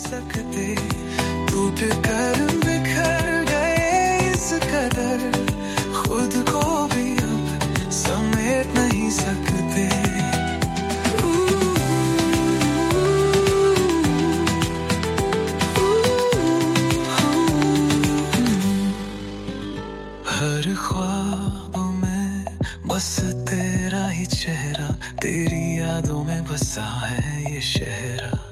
सकते, टूट कर बिखर गए इस कदर, खुद को भी अब समेट नहीं सकते। हर ख्वाब में बस तेरा ही चेहरा, तेरी यादों में बसा है ये शहर।